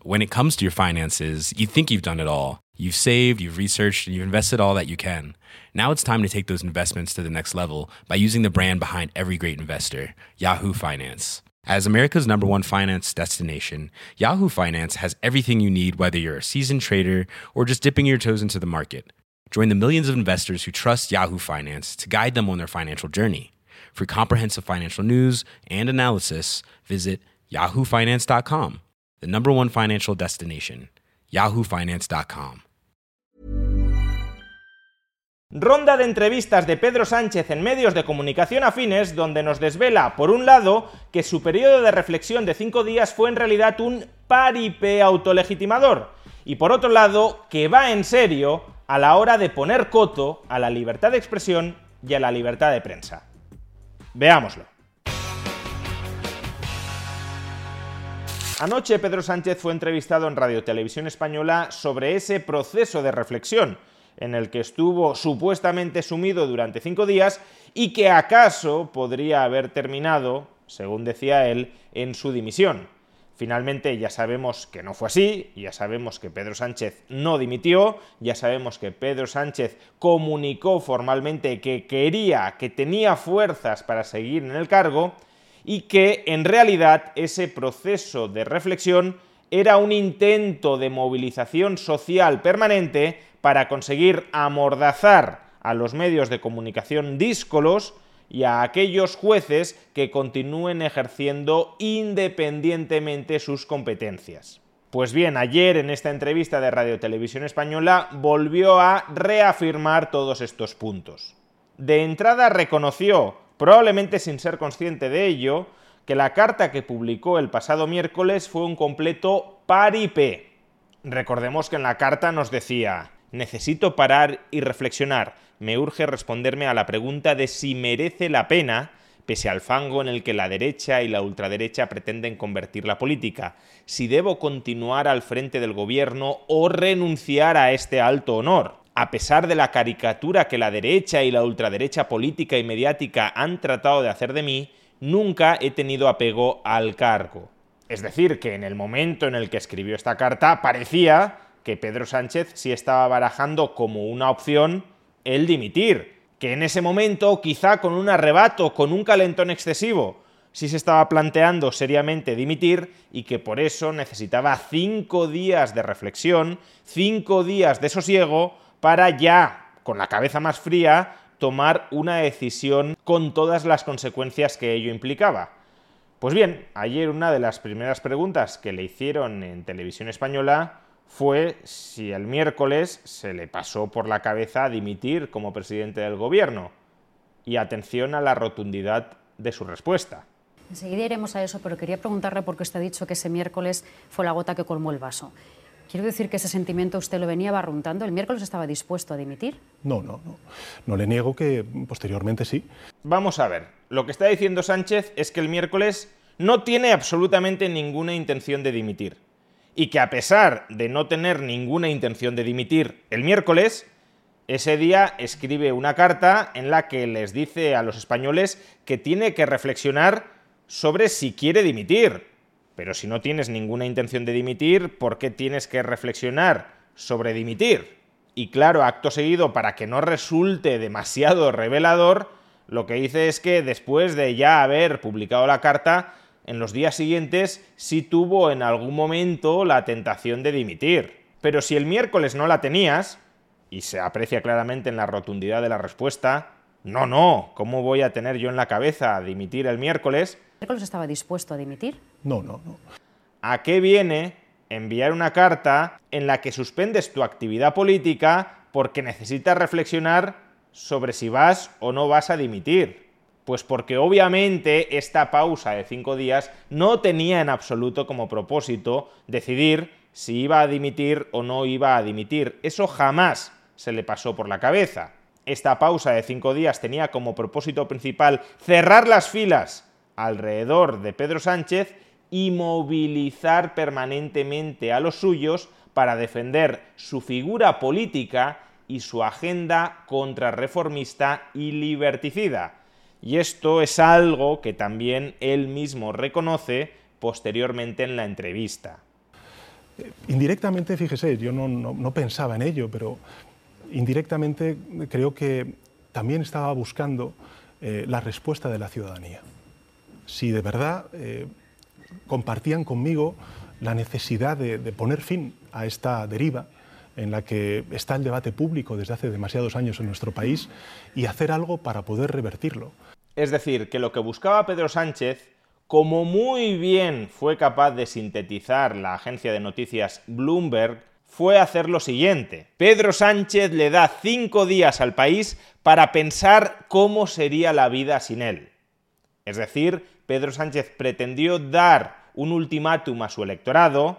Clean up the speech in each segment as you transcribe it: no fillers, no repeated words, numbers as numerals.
When it comes to your finances, you think you've done it all. You've saved, you've researched, and you've invested all that you can. Now it's time to take those investments to the next level by using the brand behind every great investor, Yahoo Finance. As America's #1 finance destination, Yahoo Finance has everything you need, whether you're a seasoned trader or just dipping your toes into the market. Join the millions of investors who trust Yahoo Finance to guide them on their financial journey. For comprehensive financial news and analysis, visit yahoofinance.com, the #1 financial destination, yahoofinance.com. Ronda de entrevistas de Pedro Sánchez en medios de comunicación afines, donde nos desvela, por un lado, que su periodo de reflexión de 5 días fue en realidad un paripé autolegitimador, y por otro lado, que va en serio a la hora de poner coto a la libertad de expresión y a la libertad de prensa. Veámoslo. Anoche Pedro Sánchez fue entrevistado en Radio Televisión Española sobre ese proceso de reflexión en el que estuvo supuestamente sumido durante 5 días y que acaso podría haber terminado, según decía él, en su dimisión. Finalmente ya sabemos que no fue así, ya sabemos que Pedro Sánchez no dimitió, ya sabemos que Pedro Sánchez comunicó formalmente que quería, que tenía fuerzas para seguir en el cargo y que en realidad ese proceso de reflexión era un intento de movilización social permanente para conseguir amordazar a los medios de comunicación díscolos y a aquellos jueces que continúen ejerciendo independientemente sus competencias. Pues bien, ayer en esta entrevista de Radio Televisión Española volvió a reafirmar todos estos puntos. De entrada reconoció, probablemente sin ser consciente de ello, que la carta que publicó el pasado miércoles fue un completo paripé. Recordemos que en la carta nos decía: necesito parar y reflexionar. Me urge responderme a la pregunta de si merece la pena, pese al fango en el que la derecha y la ultraderecha pretenden convertir la política, si debo continuar al frente del gobierno o renunciar a este alto honor. A pesar de la caricatura que la derecha y la ultraderecha política y mediática han tratado de hacer de mí, nunca he tenido apego al cargo. Es decir, que en el momento en el que escribió esta carta parecía que Pedro Sánchez sí estaba barajando como una opción el dimitir, que en ese momento, quizá con un arrebato, con un calentón excesivo, sí se estaba planteando seriamente dimitir y que por eso necesitaba 5 días de reflexión, 5 días de sosiego para ya, con la cabeza más fría, tomar una decisión con todas las consecuencias que ello implicaba. Pues bien, ayer una de las primeras preguntas que le hicieron en Televisión Española fue si el miércoles se le pasó por la cabeza dimitir como presidente del gobierno. Y atención a la rotundidad de su respuesta. Enseguida iremos a eso, pero quería preguntarle por qué usted ha dicho que ese miércoles fue la gota que colmó el vaso. ¿Quiere decir que ese sentimiento usted lo venía barruntando? ¿El miércoles estaba dispuesto a dimitir? No le niego que posteriormente sí. Vamos a ver, lo que está diciendo Sánchez es que el miércoles no tiene absolutamente ninguna intención de dimitir. Y que a pesar de no tener ninguna intención de dimitir el miércoles, ese día escribe una carta en la que les dice a los españoles que tiene que reflexionar sobre si quiere dimitir. Pero si no tienes ninguna intención de dimitir, ¿por qué tienes que reflexionar sobre dimitir? Y claro, acto seguido, para que no resulte demasiado revelador, lo que dice es que después de ya haber publicado la carta, en los días siguientes sí tuvo en algún momento la tentación de dimitir. Pero si el miércoles no la tenías, y se aprecia claramente en la rotundidad de la respuesta, no, ¿cómo voy a tener yo en la cabeza dimitir el miércoles? ¿El miércoles estaba dispuesto a dimitir? No. ¿A qué viene enviar una carta en la que suspendes tu actividad política porque necesitas reflexionar sobre si vas o no vas a dimitir? Pues porque obviamente esta pausa de 5 días no tenía en absoluto como propósito decidir si iba a dimitir o no iba a dimitir. Eso jamás se le pasó por la cabeza. Esta pausa de 5 días tenía como propósito principal cerrar las filas alrededor de Pedro Sánchez y movilizar permanentemente a los suyos para defender su figura política y su agenda contrarreformista y liberticida. Y esto es algo que también él mismo reconoce posteriormente en la entrevista. Indirectamente, fíjese, yo no pensaba en ello, pero indirectamente creo que también estaba buscando la respuesta de la ciudadanía. Si de verdad compartían conmigo la necesidad de poner fin a esta deriva en la que está el debate público desde hace demasiados años en nuestro país y hacer algo para poder revertirlo. Es decir, que lo que buscaba Pedro Sánchez, como muy bien fue capaz de sintetizar la agencia de noticias Bloomberg, fue hacer lo siguiente. Pedro Sánchez le da 5 días al país para pensar cómo sería la vida sin él. Es decir, Pedro Sánchez pretendió dar un ultimátum a su electorado.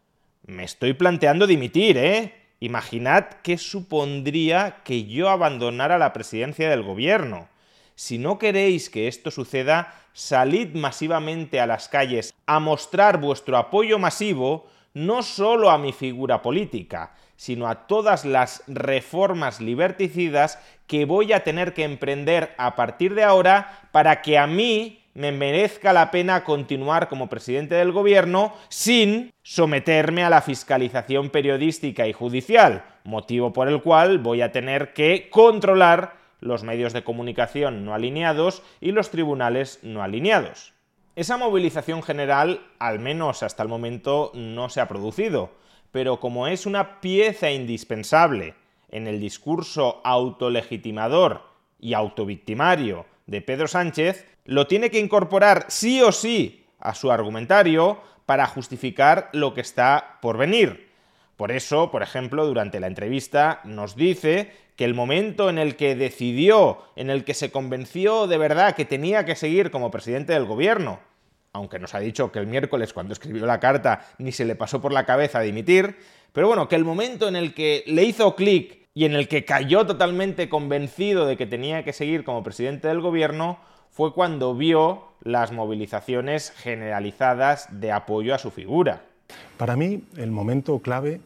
Me estoy planteando dimitir, ¿eh? Imaginad qué supondría que yo abandonara la presidencia del gobierno. Si no queréis que esto suceda, salid masivamente a las calles a mostrar vuestro apoyo masivo no solo a mi figura política, sino a todas las reformas liberticidas que voy a tener que emprender a partir de ahora para que a mí me merezca la pena continuar como presidente del gobierno sin someterme a la fiscalización periodística y judicial, motivo por el cual voy a tener que controlar los medios de comunicación no alineados y los tribunales no alineados. Esa movilización general, al menos hasta el momento, no se ha producido, pero como es una pieza indispensable en el discurso autolegitimador y autovictimario de Pedro Sánchez, lo tiene que incorporar sí o sí a su argumentario para justificar lo que está por venir. Por eso, por ejemplo, durante la entrevista nos dice que el momento en el que decidió, en el que se convenció de verdad que tenía que seguir como presidente del gobierno, aunque nos ha dicho que el miércoles cuando escribió la carta ni se le pasó por la cabeza dimitir, pero bueno, que el momento en el que le hizo clic y en el que cayó totalmente convencido de que tenía que seguir como presidente del gobierno fue cuando vio las movilizaciones generalizadas de apoyo a su figura. Para mí, el momento clave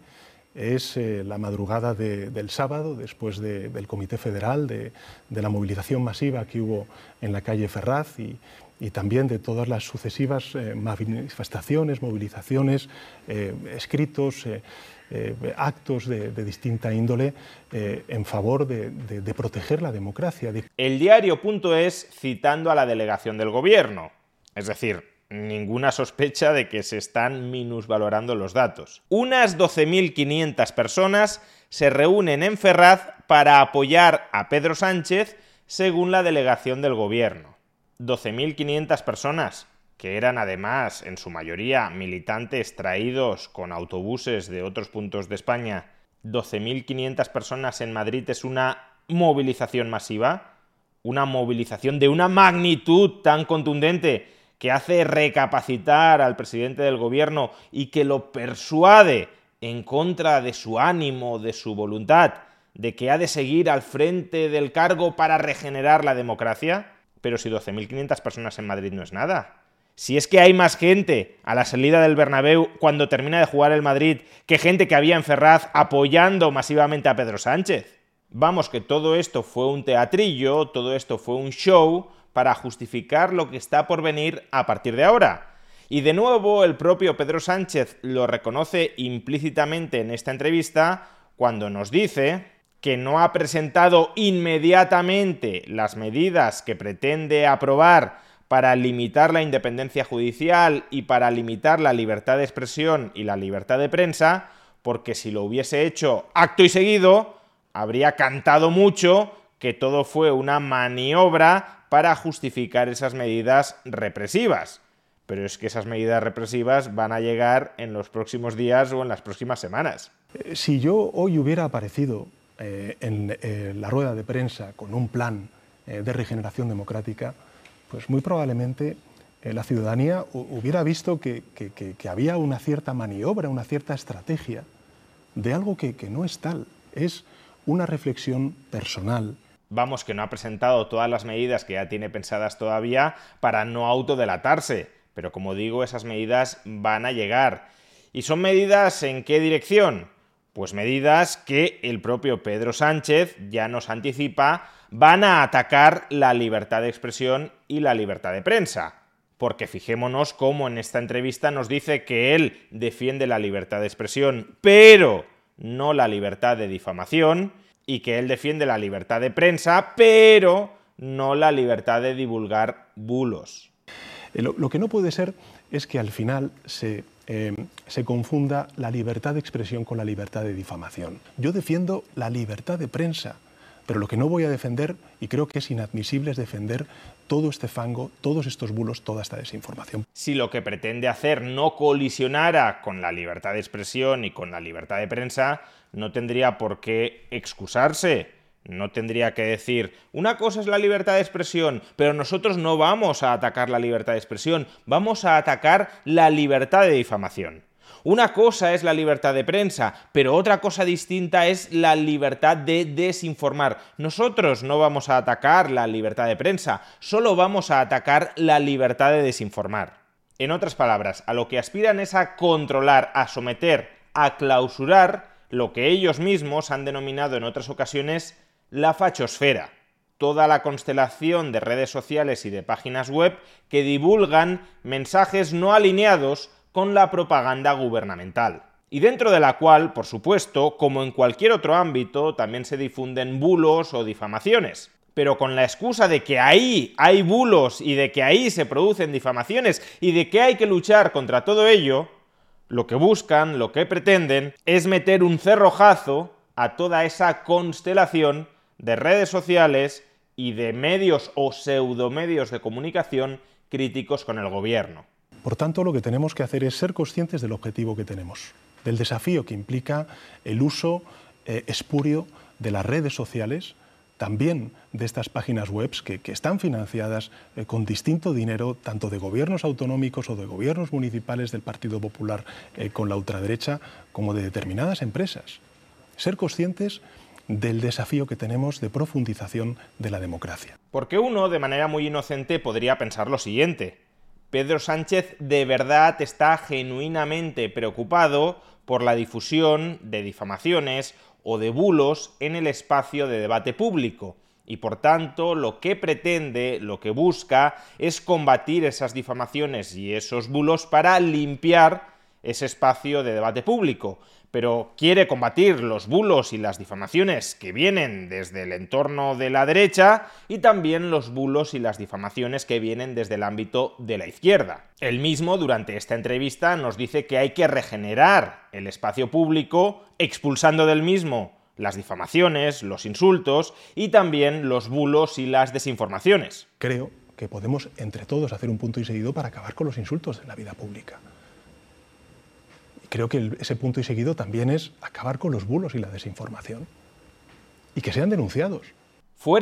es la madrugada del sábado, después del Comité Federal, de la movilización masiva que hubo en la calle Ferraz y también de todas las sucesivas manifestaciones, movilizaciones, escritos, actos de distinta índole en favor de proteger la democracia. El diario.es citando a la delegación del gobierno, es decir, ninguna sospecha de que se están minusvalorando los datos. Unas 12.500 personas se reúnen en Ferraz para apoyar a Pedro Sánchez según la delegación del gobierno. 12.500 personas, que eran además en su mayoría militantes traídos con autobuses de otros puntos de España. 12.500 personas en Madrid es una movilización masiva, una movilización de una magnitud tan contundente que hace recapacitar al presidente del gobierno y que lo persuade en contra de su ánimo, de su voluntad, de que ha de seguir al frente del cargo para regenerar la democracia. Pero si 12.500 personas en Madrid no es nada. Si es que hay más gente a la salida del Bernabéu cuando termina de jugar el Madrid que gente que había en Ferraz apoyando masivamente a Pedro Sánchez. Vamos, que todo esto fue un teatrillo, todo esto fue un show para justificar lo que está por venir a partir de ahora. Y de nuevo el propio Pedro Sánchez lo reconoce implícitamente en esta entrevista cuando nos dice que no ha presentado inmediatamente las medidas que pretende aprobar para limitar la independencia judicial y para limitar la libertad de expresión y la libertad de prensa, porque si lo hubiese hecho acto y seguido, habría cantado mucho que todo fue una maniobra para justificar esas medidas represivas. Pero es que esas medidas represivas van a llegar en los próximos días o en las próximas semanas. Si yo hoy hubiera aparecido en la rueda de prensa con un plan de regeneración democrática, pues muy probablemente la ciudadanía hubiera visto que había una cierta maniobra, una cierta estrategia de algo que no es tal. Es una reflexión personal. Vamos, que no ha presentado todas las medidas que ya tiene pensadas todavía para no autodelatarse. Pero como digo, esas medidas van a llegar. ¿Y son medidas en qué dirección? Pues medidas que el propio Pedro Sánchez ya nos anticipa van a atacar la libertad de expresión y la libertad de prensa. porque fijémonos cómo en esta entrevista nos dice que él defiende la libertad de expresión, pero no la libertad de difamación, y que él defiende la libertad de prensa, pero no la libertad de divulgar bulos. Lo que no puede ser es que al final se confunda la libertad de expresión con la libertad de difamación. Yo defiendo la libertad de prensa, pero lo que no voy a defender, y creo que es inadmisible, es defender todo este fango, todos estos bulos, toda esta desinformación. Si lo que pretende hacer no colisionara con la libertad de expresión y con la libertad de prensa, no tendría por qué excusarse. No tendría que decir, una cosa es la libertad de expresión, pero nosotros no vamos a atacar la libertad de expresión, vamos a atacar la libertad de difamación. Una cosa es la libertad de prensa, pero otra cosa distinta es la libertad de desinformar. Nosotros no vamos a atacar la libertad de prensa, solo vamos a atacar la libertad de desinformar. En otras palabras, a lo que aspiran es a controlar, a someter, a clausurar lo que ellos mismos han denominado en otras ocasiones la fachosfera. Toda la constelación de redes sociales y de páginas web que divulgan mensajes no alineados con la propaganda gubernamental. Y dentro de la cual, por supuesto, como en cualquier otro ámbito, también se difunden bulos o difamaciones. Pero con la excusa de que ahí hay bulos y de que ahí se producen difamaciones y de que hay que luchar contra todo ello, lo que buscan, lo que pretenden, es meter un cerrojazo a toda esa constelación de redes sociales y de medios o pseudomedios de comunicación críticos con el gobierno. Por tanto, lo que tenemos que hacer es ser conscientes del objetivo que tenemos, del desafío que implica el uso espurio de las redes sociales, también de estas páginas web que están financiadas con distinto dinero, tanto de gobiernos autonómicos o de gobiernos municipales del Partido Popular con la ultraderecha, como de determinadas empresas. Ser conscientes del desafío que tenemos de profundización de la democracia. Porque uno, de manera muy inocente, podría pensar lo siguiente: Pedro Sánchez de verdad está genuinamente preocupado por la difusión de difamaciones o de bulos en el espacio de debate público, y por tanto lo que pretende, lo que busca, es combatir esas difamaciones y esos bulos para limpiar ese espacio de debate público. Pero quiere combatir los bulos y las difamaciones que vienen desde el entorno de la derecha y también los bulos y las difamaciones que vienen desde el ámbito de la izquierda. Él mismo, durante esta entrevista, nos dice que hay que regenerar el espacio público expulsando del mismo las difamaciones, los insultos y también los bulos y las desinformaciones. Creo que podemos entre todos hacer un punto y seguido para acabar con los insultos en la vida pública. Creo que ese punto y seguido también es acabar con los bulos y la desinformación y que sean denunciados. Fuera.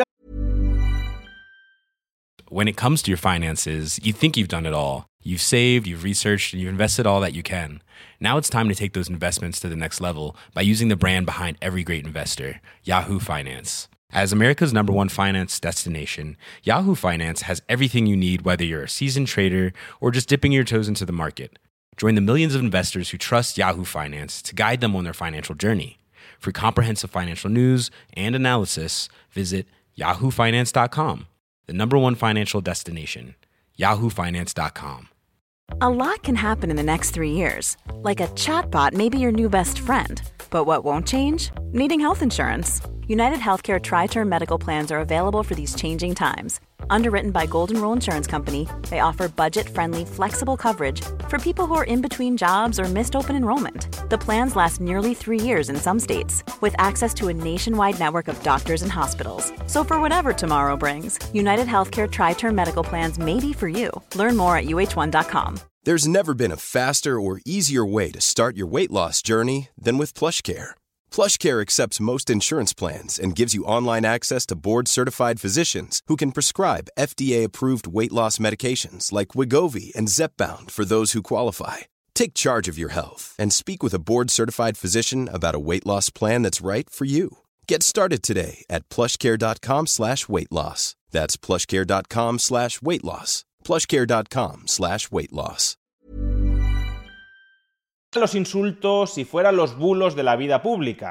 When it comes to your finances, you think you've done it all. You've saved, you've researched, and you've invested all that you can. Now it's time to take those investments to the next level by using the brand behind every great investor, Yahoo Finance. As America's #1 finance destination, Yahoo Finance has everything you need, whether you're a seasoned trader or just dipping your toes into the market. Join the millions of investors who trust Yahoo Finance to guide them on their financial journey. For comprehensive financial news and analysis, visit yahoofinance.com, the #1 financial destination, yahoofinance.com. A lot can happen in the next 3 years. Like a chatbot may be your new best friend. But what won't change? Needing health insurance. United Healthcare Tri-Term Medical Plans are available for these changing times. Underwritten by Golden Rule Insurance Company, they offer budget-friendly, flexible coverage for people who are in between jobs or missed open enrollment. The plans last nearly 3 years in some states, with access to a nationwide network of doctors and hospitals. So for whatever tomorrow brings, United Healthcare Tri-Term Medical Plans may be for you. Learn more at uh1.com. There's never been a faster or easier way to start your weight loss journey than with PlushCare. PlushCare accepts most insurance plans and gives you online access to board-certified physicians who can prescribe FDA-approved weight loss medications like Wegovy and Zepbound for those who qualify. Take charge of your health and speak with a board-certified physician about a weight loss plan that's right for you. Get started today at plushcare.com/weightloss. That's plushcare.com/weightloss. plushcare.com/weightloss. Los insultos y fuera los bulos de la vida pública.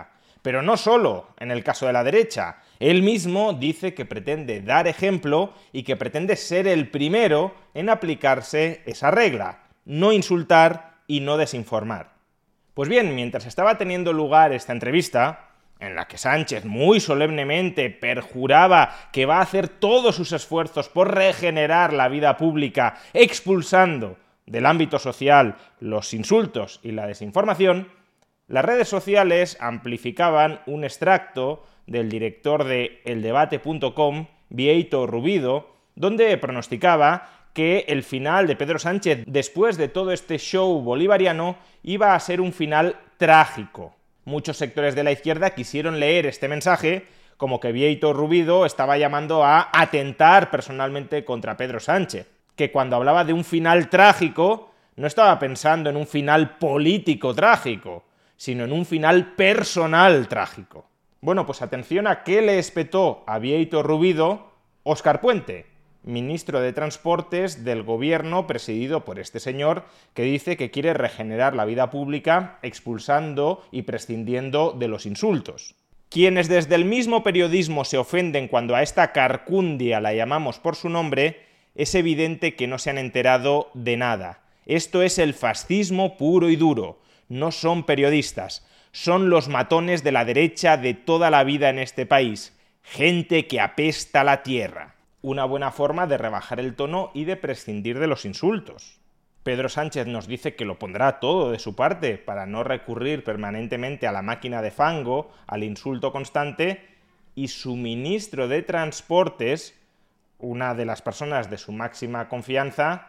Pero no solo en el caso de la derecha. Él mismo dice que pretende dar ejemplo y que pretende ser el primero en aplicarse esa regla: no insultar y no desinformar. Pues bien, mientras estaba teniendo lugar esta entrevista, en la que Sánchez muy solemnemente perjuraba que va a hacer todos sus esfuerzos por regenerar la vida pública, expulsando del ámbito social los insultos y la desinformación, las redes sociales amplificaban un extracto del director de eldebate.com, Bieito Rubido, donde pronosticaba que el final de Pedro Sánchez, después de todo este show bolivariano, iba a ser un final trágico. Muchos sectores de la izquierda quisieron leer este mensaje como que Bieito Rubido estaba llamando a atentar personalmente contra Pedro Sánchez, que cuando hablaba de un final trágico no estaba pensando en un final político trágico, sino en un final personal trágico. Bueno, pues atención a qué le espetó a Bieito Rubido Óscar Puente, ministro de Transportes del gobierno presidido por este señor, que dice que quiere regenerar la vida pública expulsando y prescindiendo de los insultos. Quienes desde el mismo periodismo se ofenden cuando a esta carcundia la llamamos por su nombre, es evidente que no se han enterado de nada. Esto es el fascismo puro y duro. No son periodistas, son los matones de la derecha de toda la vida en este país. Gente que apesta la tierra. Una buena forma de rebajar el tono y de prescindir de los insultos. Pedro Sánchez nos dice que lo pondrá todo de su parte para no recurrir permanentemente a la máquina de fango, al insulto constante, y su ministro de Transportes, una de las personas de su máxima confianza,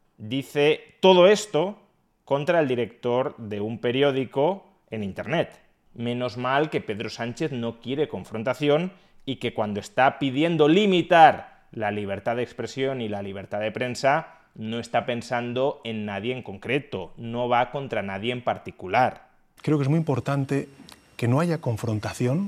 dice todo esto contra el director de un periódico en Internet. Menos mal que Pedro Sánchez no quiere confrontación y que cuando está pidiendo limitar la libertad de expresión y la libertad de prensa, no está pensando en nadie en concreto, no va contra nadie en particular. Creo que es muy importante que no haya confrontación,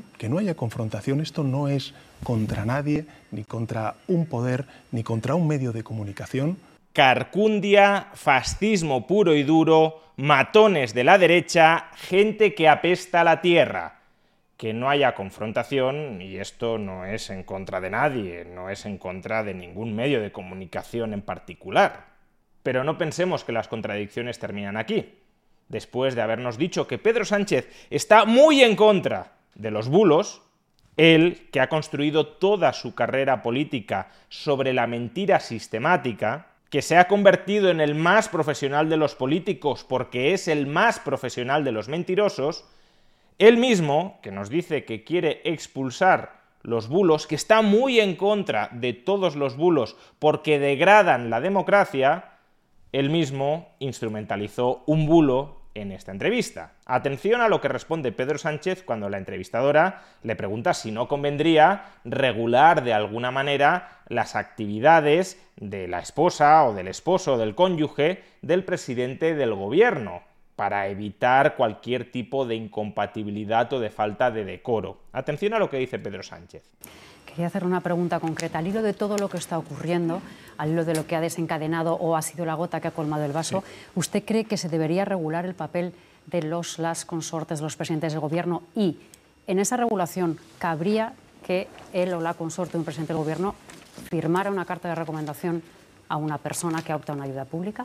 esto no es contra nadie, ni contra un poder, ni contra un medio de comunicación. Carcundia, fascismo puro y duro, matones de la derecha, gente que apesta la tierra. Que no haya confrontación, y esto no es en contra de nadie, no es en contra de ningún medio de comunicación en particular. Pero no pensemos que las contradicciones terminan aquí. Después de habernos dicho que Pedro Sánchez está muy en contra de los bulos, él, que ha construido toda su carrera política sobre la mentira sistemática, que se ha convertido en el más profesional de los políticos porque es el más profesional de los mentirosos, él mismo, que nos dice que quiere expulsar los bulos, que está muy en contra de todos los bulos porque degradan la democracia, él mismo instrumentalizó un bulo en esta entrevista. Atención a lo que responde Pedro Sánchez cuando la entrevistadora le pregunta si no convendría regular de alguna manera las actividades de la esposa o del esposo o del cónyuge del presidente del gobierno, para evitar cualquier tipo de incompatibilidad o de falta de decoro. Atención a lo que dice Pedro Sánchez. Quería hacer una pregunta concreta. Al hilo de todo lo que está ocurriendo, al hilo de lo que ha desencadenado o ha sido la gota que ha colmado el vaso, sí, ¿usted cree que se debería regular el papel de las consortes, de los presidentes del gobierno? Y en esa regulación, ¿cabría que él o la consorte de un presidente del gobierno firmara una carta de recomendación a una persona que opta a una ayuda pública?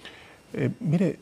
Mire,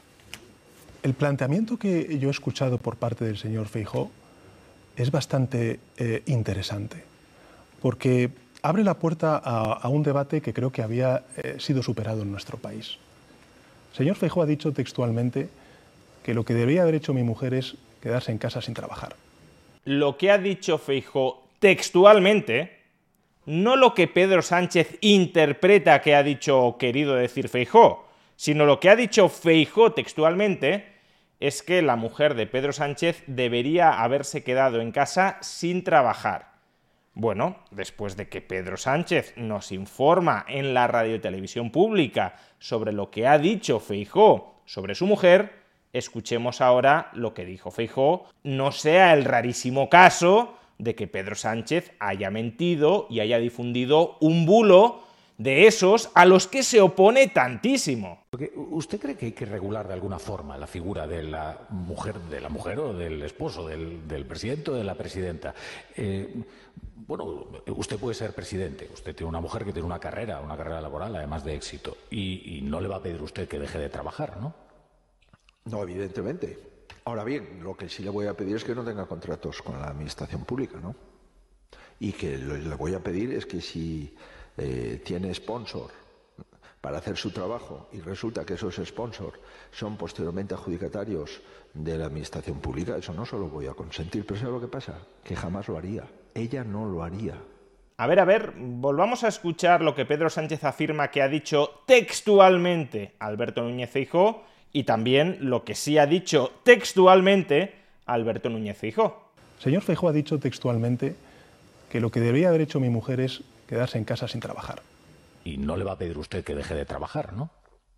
el planteamiento que yo he escuchado por parte del señor Feijóo es bastante interesante, porque abre la puerta a un debate que creo que había sido superado en nuestro país. El señor Feijóo ha dicho textualmente que lo que debería haber hecho mi mujer es quedarse en casa sin trabajar. Lo que ha dicho Feijóo textualmente, no lo que Pedro Sánchez interpreta que ha dicho o querido decir Feijóo, sino lo que ha dicho Feijóo textualmente es que la mujer de Pedro Sánchez debería haberse quedado en casa sin trabajar. Bueno, después de que Pedro Sánchez nos informa en la radiotelevisión pública sobre lo que ha dicho Feijóo sobre su mujer, escuchemos ahora lo que dijo Feijóo, no sea el rarísimo caso de que Pedro Sánchez haya mentido y haya difundido un bulo de esos a los que se opone tantísimo. ¿Usted cree que hay que regular de alguna forma la figura de la mujer o del esposo, del presidente o de la presidenta? Bueno, usted puede ser presidente, usted tiene una mujer que tiene una carrera laboral además de éxito, y no le va a pedir usted que deje de trabajar, ¿no? No, evidentemente. Ahora bien, lo que sí le voy a pedir es que no tenga contratos con la administración pública, ¿no? Y que le voy a pedir es que si tiene sponsor para hacer su trabajo y resulta que esos sponsors son posteriormente adjudicatarios de la administración pública, eso no se lo voy a consentir. Pero ¿sabe lo que pasa? Que jamás lo haría. Ella no lo haría. A ver, volvamos a escuchar lo que Pedro Sánchez afirma que ha dicho textualmente Alberto Núñez Feijóo y también lo que sí ha dicho textualmente Alberto Núñez Feijóo. Señor Feijóo ha dicho textualmente que lo que debería haber hecho mi mujer es quedarse en casa sin trabajar. Y no le va a pedir usted que deje de trabajar, ¿no?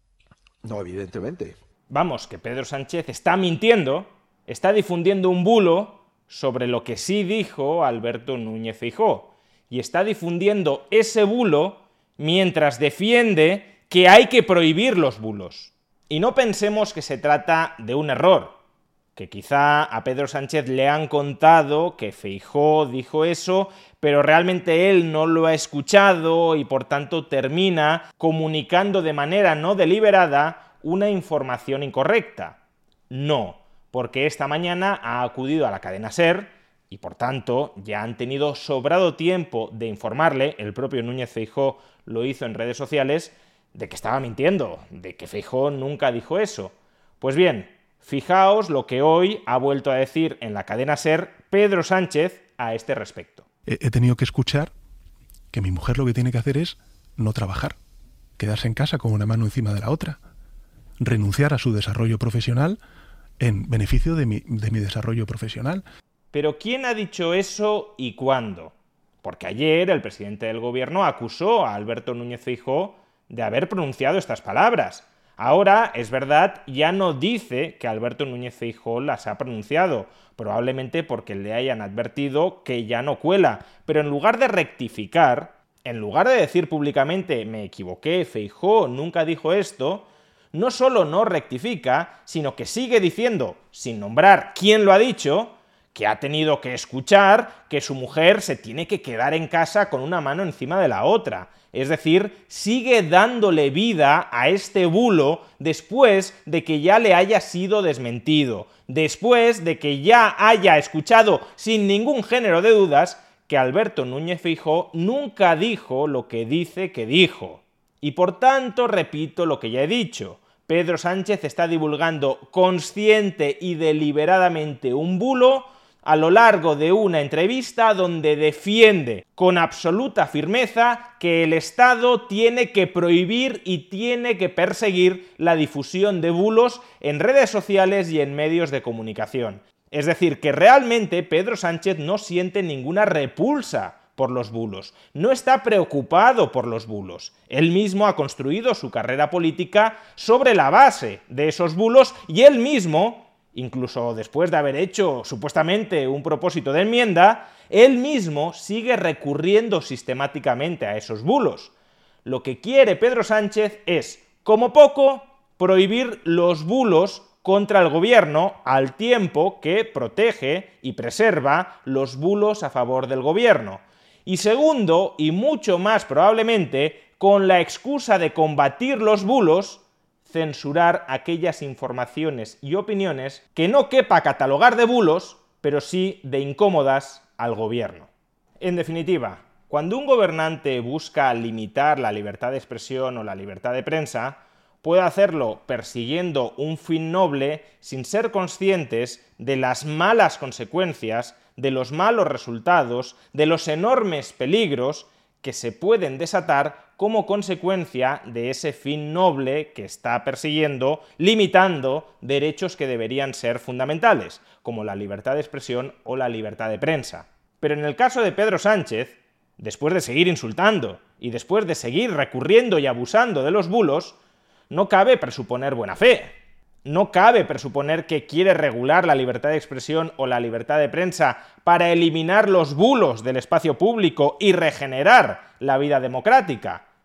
No, evidentemente. Vamos, que Pedro Sánchez está mintiendo, está difundiendo un bulo sobre lo que sí dijo Alberto Núñez Feijóo. Y está difundiendo ese bulo mientras defiende que hay que prohibir los bulos. Y no pensemos que se trata de un error, que quizá a Pedro Sánchez le han contado que Feijóo dijo eso, pero realmente él no lo ha escuchado y por tanto termina comunicando de manera no deliberada una información incorrecta. No, porque esta mañana ha acudido a la cadena SER y por tanto ya han tenido sobrado tiempo de informarle, el propio Núñez Feijóo lo hizo en redes sociales, de que estaba mintiendo, de que Feijóo nunca dijo eso. Pues bien, fijaos lo que hoy ha vuelto a decir en la cadena SER Pedro Sánchez a este respecto. He tenido que escuchar que mi mujer lo que tiene que hacer es no trabajar, quedarse en casa con una mano encima de la otra, renunciar a su desarrollo profesional en beneficio de mi desarrollo profesional. Pero ¿quién ha dicho eso y cuándo? Porque ayer el presidente del gobierno acusó a Alberto Núñez Feijóo de haber pronunciado estas palabras. Ahora, es verdad, ya no dice que Alberto Núñez Feijóo las ha pronunciado, probablemente porque le hayan advertido que ya no cuela, pero en lugar de rectificar, en lugar de decir públicamente me equivoqué, Feijóo nunca dijo esto, no solo no rectifica, sino que sigue diciendo, sin nombrar quién lo ha dicho, que ha tenido que escuchar que su mujer se tiene que quedar en casa con una mano encima de la otra. Es decir, sigue dándole vida a este bulo después de que ya le haya sido desmentido, después de que ya haya escuchado sin ningún género de dudas que Alberto Núñez Feijóo nunca dijo lo que dice que dijo. Y por tanto, repito lo que ya he dicho, Pedro Sánchez está divulgando consciente y deliberadamente un bulo a lo largo de una entrevista donde defiende con absoluta firmeza que el Estado tiene que prohibir y tiene que perseguir la difusión de bulos en redes sociales y en medios de comunicación. Es decir, que realmente Pedro Sánchez no siente ninguna repulsa por los bulos, no está preocupado por los bulos. Él mismo ha construido su carrera política sobre la base de esos bulos y él mismo, incluso después de haber hecho supuestamente un propósito de enmienda, él mismo sigue recurriendo sistemáticamente a esos bulos. Lo que quiere Pedro Sánchez es, como poco, prohibir los bulos contra el gobierno al tiempo que protege y preserva los bulos a favor del gobierno. Y segundo, y mucho más probablemente, con la excusa de combatir los bulos, censurar aquellas informaciones y opiniones que no quepa catalogar de bulos, pero sí de incómodas al gobierno. En definitiva, cuando un gobernante busca limitar la libertad de expresión o la libertad de prensa, puede hacerlo persiguiendo un fin noble sin ser conscientes de las malas consecuencias, de los malos resultados, de los enormes peligros que se pueden desatar como consecuencia de ese fin noble que está persiguiendo, limitando derechos que deberían ser fundamentales, como la libertad de expresión o la libertad de prensa. Pero en el caso de Pedro Sánchez, después de seguir insultando y después de seguir recurriendo y abusando de los bulos, no cabe presuponer buena fe. No cabe presuponer que quiere regular la libertad de expresión o la libertad de prensa para eliminar los bulos del espacio público y regenerar la vida democrática.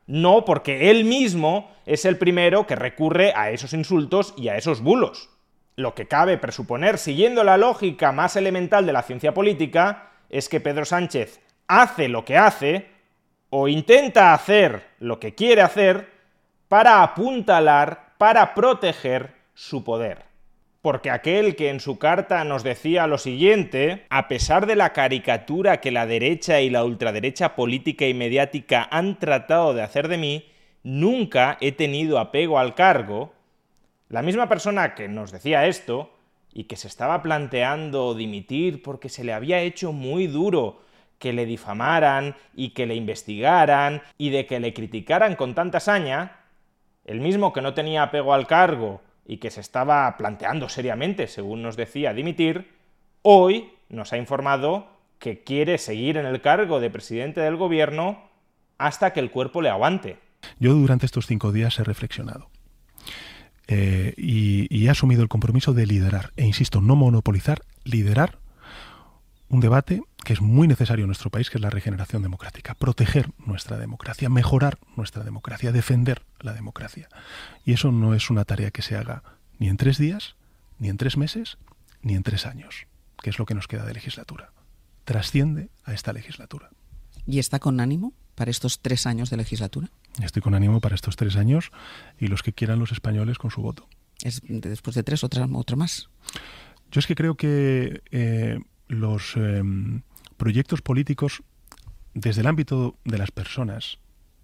No, porque él mismo es el primero que recurre a esos insultos y a esos bulos. Lo que cabe presuponer, siguiendo la lógica más elemental de la ciencia política, es que Pedro Sánchez hace lo que hace, o intenta hacer lo que quiere hacer, para apuntalar, para proteger su poder. Porque aquel que en su carta nos decía lo siguiente, a pesar de la caricatura que la derecha y la ultraderecha política y mediática han tratado de hacer de mí, nunca he tenido apego al cargo. La misma persona que nos decía esto, y que se estaba planteando dimitir porque se le había hecho muy duro que le difamaran y que le investigaran y de que le criticaran con tanta saña, el mismo que no tenía apego al cargo y que se estaba planteando seriamente, según nos decía, dimitir, hoy nos ha informado que quiere seguir en el cargo de presidente del gobierno hasta que el cuerpo le aguante. Yo durante estos 5 días he reflexionado y he asumido el compromiso de liderar, e insisto, no monopolizar, liderar un debate que es muy necesario en nuestro país, que es la regeneración democrática, proteger nuestra democracia, mejorar nuestra democracia, defender la democracia. Y eso no es una tarea que se haga ni en 3 días, ni en 3 meses, ni en 3 años, que es lo que nos queda de legislatura. Trasciende a esta legislatura. ¿Y está con ánimo para estos 3 años de legislatura? Estoy con ánimo para estos 3 años y los que quieran los españoles con su voto. ¿Es después de 3 otro más? Yo es que creo que los proyectos políticos desde el ámbito de las personas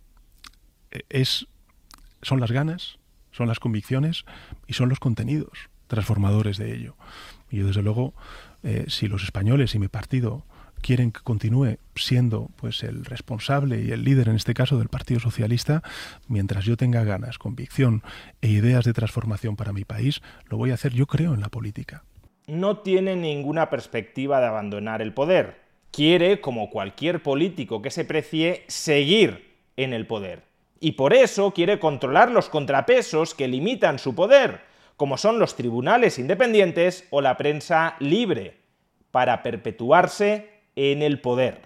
son las ganas, son las convicciones y son los contenidos transformadores de ello. Y yo, desde luego, si los españoles y mi partido quieren que continúe siendo pues el responsable y el líder, en este caso, del Partido Socialista, mientras yo tenga ganas, convicción e ideas de transformación para mi país, lo voy a hacer. Yo creo en la política. No tiene ninguna perspectiva de abandonar el poder. Quiere, como cualquier político que se precie, seguir en el poder. Y por eso quiere controlar los contrapesos que limitan su poder, como son los tribunales independientes o la prensa libre, para perpetuarse en el poder.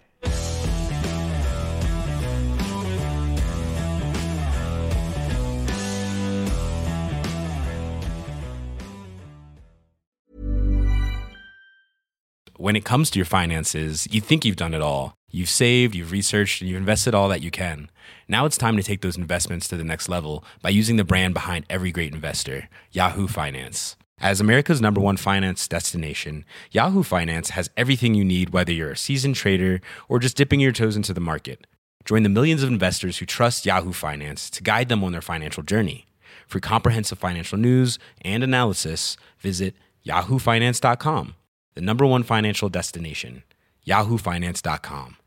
When it comes to your finances, you think you've done it all. You've saved, you've researched, and you've invested all that you can. Now it's time to take those investments to the next level by using the brand behind every great investor, Yahoo Finance. As America's #1 finance destination, Yahoo Finance has everything you need, whether you're a seasoned trader or just dipping your toes into the market. Join the millions of investors who trust Yahoo Finance to guide them on their financial journey. For comprehensive financial news and analysis, visit yahoofinance.com. The #1 financial destination, yahoofinance.com.